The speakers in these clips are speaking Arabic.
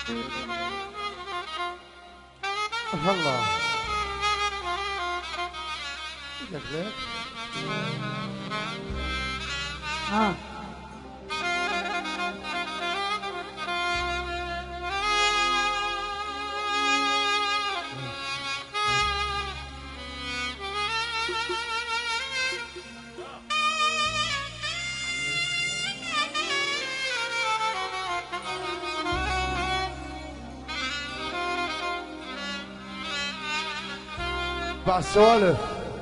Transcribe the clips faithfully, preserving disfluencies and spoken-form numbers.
الله لك لك ها بعد السوالف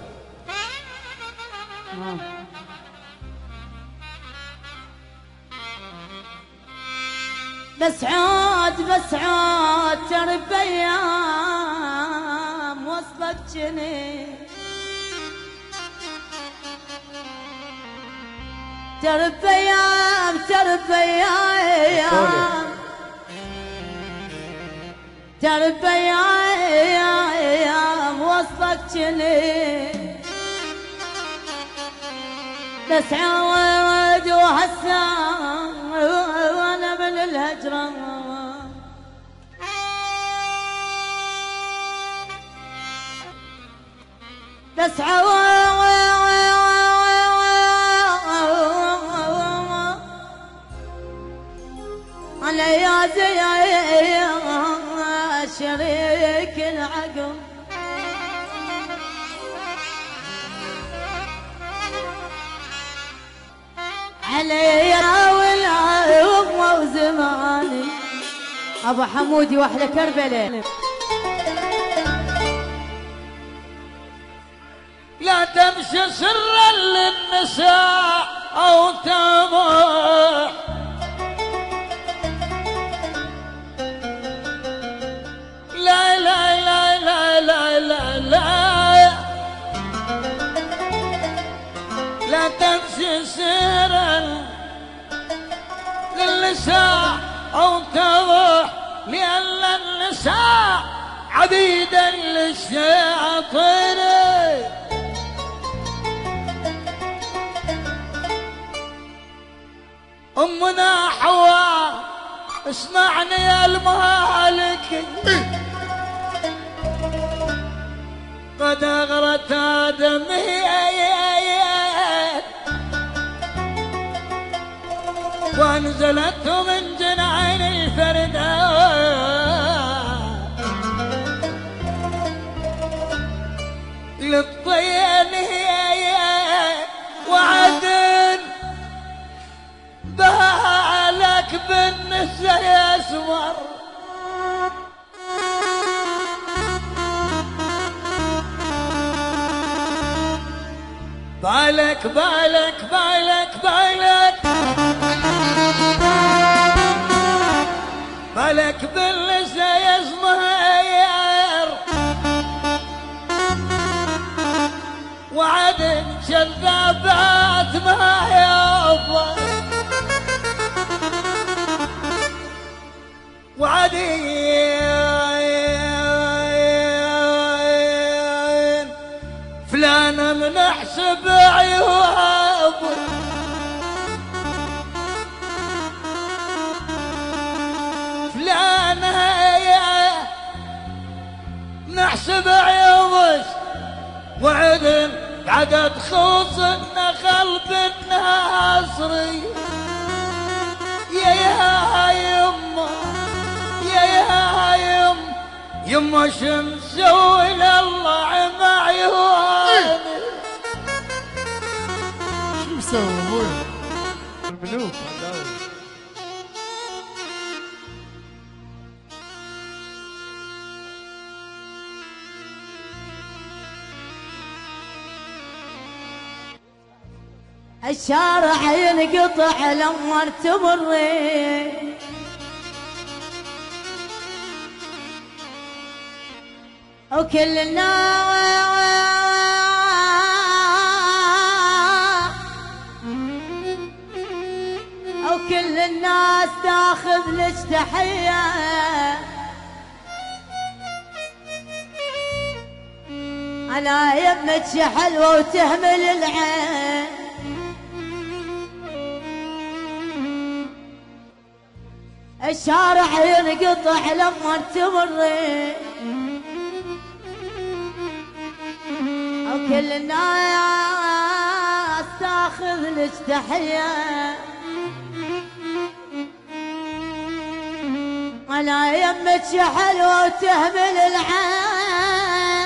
بس عاد بس عاد ترى ايام وصلت جني ترى ايام ترى ايام ترى ايام وصلت جني بس عود وهسه وانا من الهجرة بس عود انا يا زي شريك العقل علي ولا وزماني ابو حمودي واحلى كربله لا تمشي سرا للنساء او تمح لا لا لا لا لا لا لا لا تمشي سرا للنساء او تضح لأن النساء عبيدا للشياطين أمنا حواء اسمعني يا المالك قد أغرت آدمي وانزلت من جناين الفرداء للطين وعدن بالك بالنسى يسمر بالك بالك بالك بالك بالك بالنسى يسمر وعدن شذابات ما يفضل وعدين فلانة منحسب عيوب فلانة نحسب عيوبش وعدن قعدت خوص النخل بالناصري يا يا يما يا يا يم يما شمس وإلى الله مع عيوني شو مسوي ابوي الملوك الشارع ينقطع لما تمري وكل الناس وكل الناس تاخذ لك تحية أنا يمك حلوة وتهمل العين الشارع ينقطع لما تمري وكل الناس تاخذ لك تحيه انا يمك حلوه وتهمل العين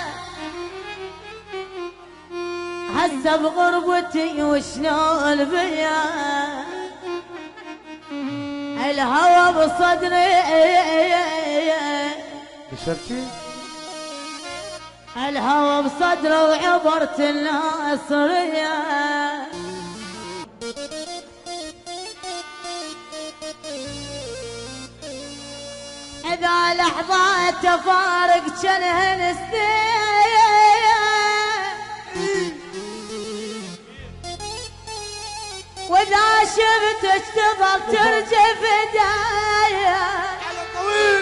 هسه بغربتي وشلون بيا الهوى بصدري بشرتي الهوى بصدري وعبرت الناصرية إذا لحظات تفارق جنهن سنين وإذا شفتك تظل ترجف دايا على طويل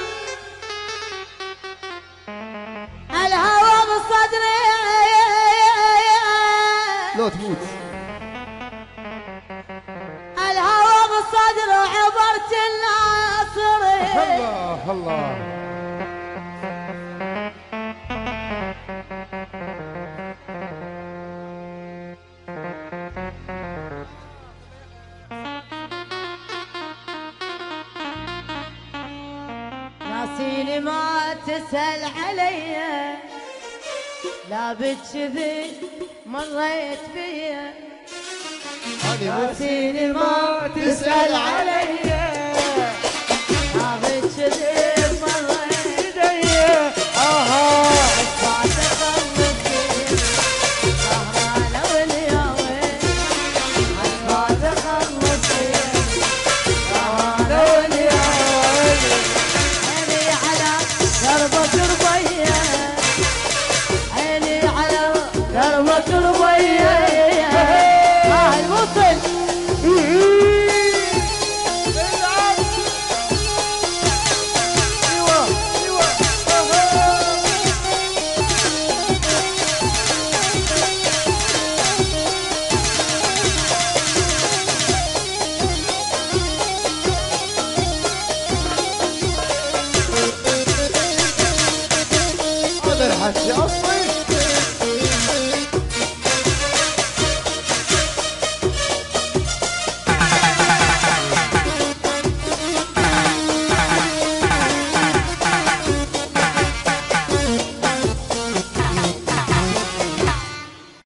الهوى بصدري لو تموت الهوى بصدري عبرت الناصري الله الله ناسيني ما تسأل علي لا بتشذي مريت بيا ناسيني ما تسأل علي